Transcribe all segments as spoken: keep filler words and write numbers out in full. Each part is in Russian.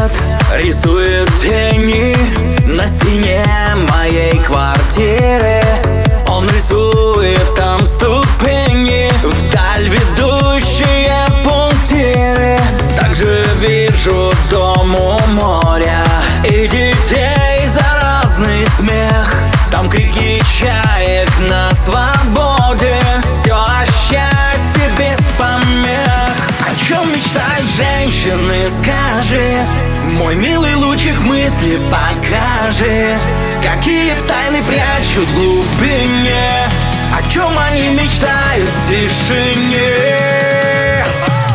свет рисует тени на стене моей квартиры. Он рисует там ступени, вдаль ведущие пунктиры. Также вижу дом у моря и детей за разный смех. Там крики чаек на свободе, все о счастье без помех. О чем мечтают женщины, скажи, мой милый лучик мысли покажи. Какие тайны прячут в глубине, о чем они мечтают в тишине.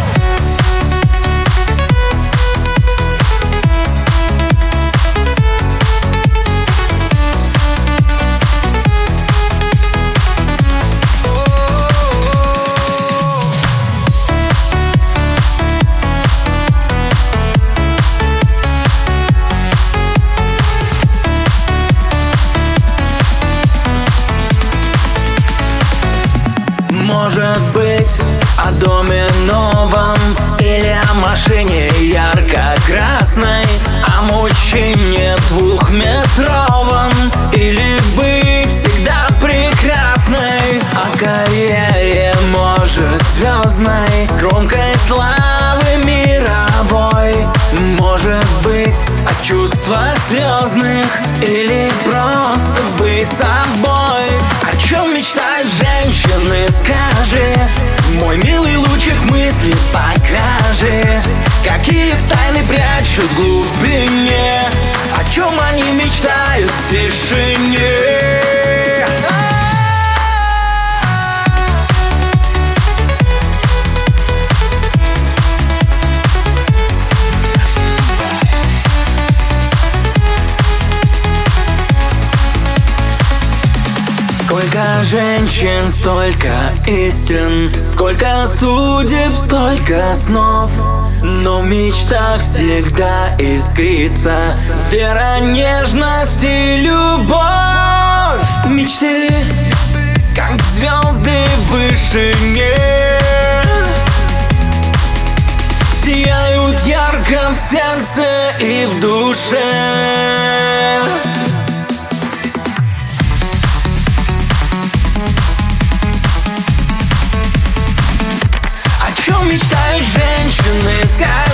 Может быть, о доме новом или о машине ярко-красной, о мужчине двухметровом или быть всегда прекрасной, о карьере, может, звездной, с громкой славы мировой. Может быть, о чувствах слезных или просто быть собой. О чем мечтают женщины, скажи, мой милый лучик мысли покажи. Какие тайны прячут в глубине, о чем они мечтают в тишине. Сколько женщин, столько истин, сколько судеб, столько снов. Но в мечтах всегда искрится вера, нежность и любовь. Мечты, как звезды в вышине, сияют ярко в сердце и в душе. Мечтают женщины, скажи.